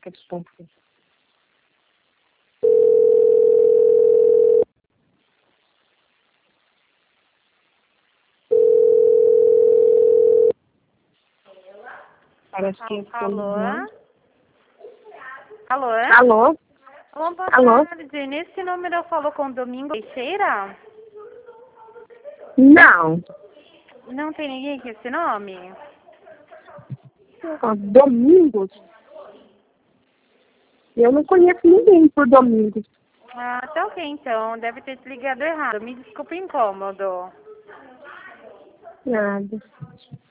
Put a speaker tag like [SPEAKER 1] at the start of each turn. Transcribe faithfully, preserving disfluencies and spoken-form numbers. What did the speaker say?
[SPEAKER 1] que desculpe. Parece que
[SPEAKER 2] Alô? Alô?
[SPEAKER 1] Alô?
[SPEAKER 2] Alô, boa
[SPEAKER 1] Alô?
[SPEAKER 2] tarde. Nesse número eu falo com Domingo Teixeira?
[SPEAKER 1] Não.
[SPEAKER 2] Não tem ninguém com esse nome?
[SPEAKER 1] Ah, Domingos? Eu não conheço ninguém por Domingos.
[SPEAKER 2] Ah, tá ok então. Deve ter te ligado errado. Me desculpe o incômodo.
[SPEAKER 1] Nada.